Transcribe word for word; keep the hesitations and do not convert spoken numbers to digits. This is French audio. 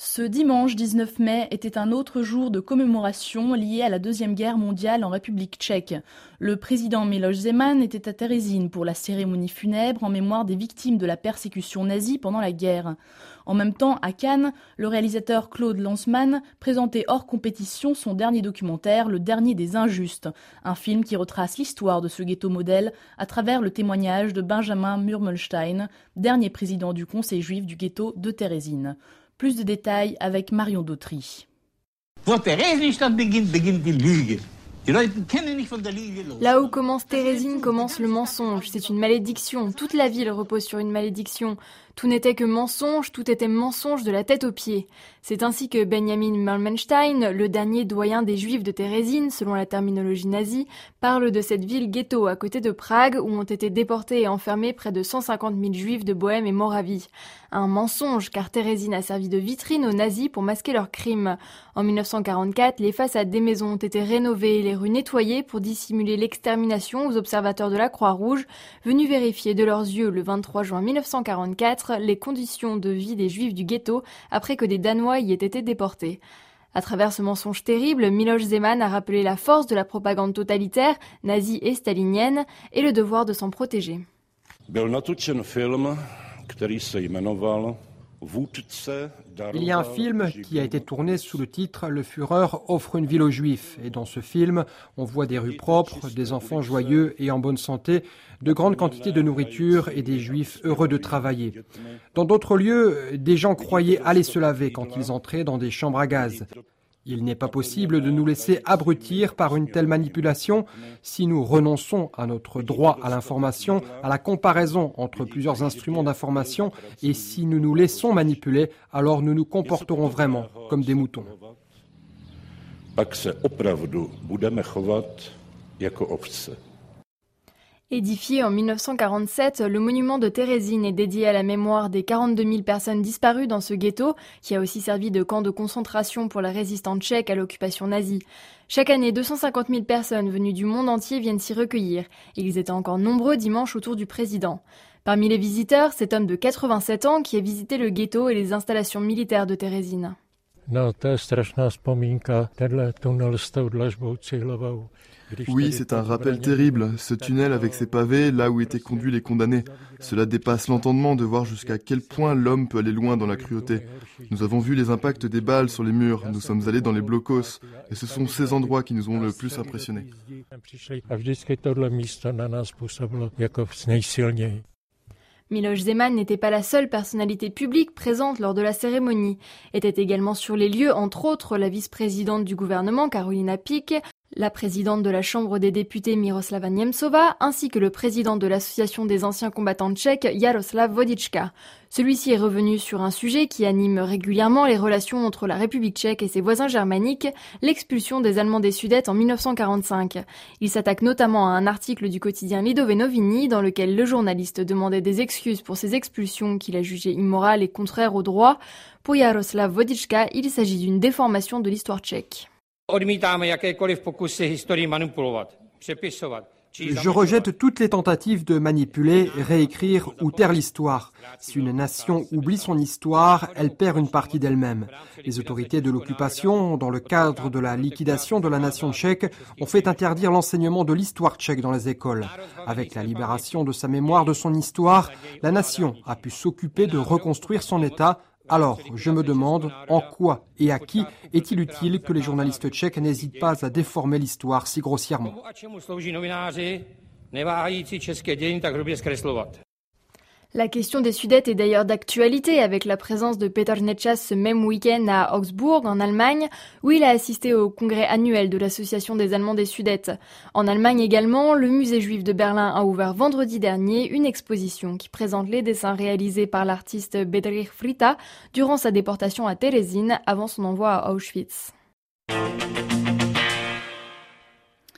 Ce dimanche dix-neuf mai était un autre jour de commémoration lié à la Deuxième Guerre mondiale en République tchèque. Le président Miloš Zeman était à Terezín pour la cérémonie funèbre en mémoire des victimes de la persécution nazie pendant la guerre. En même temps, à Cannes, le réalisateur Claude Lanzmann présentait hors compétition son dernier documentaire, Le Dernier des Injustes, un film qui retrace l'histoire de ce ghetto modèle à travers le témoignage de Benjamin Murmelstein, dernier président du Conseil juif du ghetto de Terezín. Plus de détails avec Marion Dautry. Là où commence Terezín, commence le mensonge. C'est une malédiction. Toute la ville repose sur une malédiction. Tout n'était que mensonge, tout était mensonge de la tête aux pieds. C'est ainsi que Benjamin Murmelstein, le dernier doyen des Juifs de Terezín, selon la terminologie nazie, parle de cette ville ghetto à côté de Prague où ont été déportés et enfermés près de cent cinquante mille Juifs de Bohême et Moravie. Un mensonge, car Terezín a servi de vitrine aux nazis pour masquer leurs crimes. En mille neuf cent quarante-quatre, les façades des maisons ont été rénovées et les rues nettoyées pour dissimuler l'extermination aux observateurs de la Croix-Rouge, venus vérifier de leurs yeux le vingt-trois juin mille neuf cent quarante-quatre les conditions de vie des Juifs du ghetto après que des Danois y aient été déportés. À travers ce mensonge terrible, Miloš Zeman a rappelé la force de la propagande totalitaire, nazie et stalinienne, et le devoir de s'en protéger. Il y a un film qui a été tourné sous le titre « Le Führer offre une ville aux Juifs ». Et dans ce film, on voit des rues propres, des enfants joyeux et en bonne santé, de grandes quantités de nourriture et des Juifs heureux de travailler. Dans d'autres lieux, des gens croyaient aller se laver quand ils entraient dans des chambres à gaz. Il n'est pas possible de nous laisser abrutir par une telle manipulation si nous renonçons à notre droit à l'information, à la comparaison entre plusieurs instruments d'information, et si nous nous laissons manipuler, alors nous nous comporterons vraiment comme des moutons. Édifié en mille neuf cent quarante-sept, le monument de Terezín est dédié à la mémoire des quarante-deux mille personnes disparues dans ce ghetto, qui a aussi servi de camp de concentration pour la résistance tchèque à l'occupation nazie. Chaque année, deux cent cinquante mille personnes venues du monde entier viennent s'y recueillir. Ils étaient encore nombreux dimanche autour du président. Parmi les visiteurs, cet homme de quatre-vingt-sept ans qui a visité le ghetto et les installations militaires de Terezín. Oui, c'est un rappel terrible, ce tunnel avec ses pavés, là où étaient conduits les condamnés. Cela dépasse l'entendement de voir jusqu'à quel point l'homme peut aller loin dans la cruauté. Nous avons vu les impacts des balles sur les murs, nous sommes allés dans les blocos, et ce sont ces endroits qui nous ont le plus impressionnés. Miloš Zeman n'était pas la seule personnalité publique présente lors de la cérémonie. Était également sur les lieux, entre autres, la vice-présidente du gouvernement, Karolina Pik, la présidente de la Chambre des députés Miroslava Němcová, ainsi que le président de l'Association des anciens combattants tchèques, Jaroslav Vodička. Celui-ci est revenu sur un sujet qui anime régulièrement les relations entre la République tchèque et ses voisins germaniques, l'expulsion des Allemands des Sudètes en mille neuf cent quarante-cinq. Il s'attaque notamment à un article du quotidien Lidové noviny dans lequel le journaliste demandait des excuses pour ces expulsions qu'il a jugées immorales et contraires au droit. Pour Jaroslav Vodička, il s'agit d'une déformation de l'histoire tchèque. Je rejette toutes les tentatives de manipuler, réécrire ou taire l'histoire. Si une nation oublie son histoire, elle perd une partie d'elle-même. Les autorités de l'occupation, dans le cadre de la liquidation de la nation tchèque, ont fait interdire l'enseignement de l'histoire tchèque dans les écoles. Avec la libération de sa mémoire, de son histoire, la nation a pu s'occuper de reconstruire son État. Alors, je me demande en quoi et à qui est-il utile que les journalistes tchèques n'hésitent pas à déformer l'histoire si grossièrement. La question des Sudètes est d'ailleurs d'actualité avec la présence de Peter Nečas ce même week-end à Augsbourg, en Allemagne, où il a assisté au congrès annuel de l'Association des Allemands des Sudètes. En Allemagne également, le musée juif de Berlin a ouvert vendredi dernier une exposition qui présente les dessins réalisés par l'artiste Bedřich Frita durant sa déportation à Terezín avant son envoi à Auschwitz.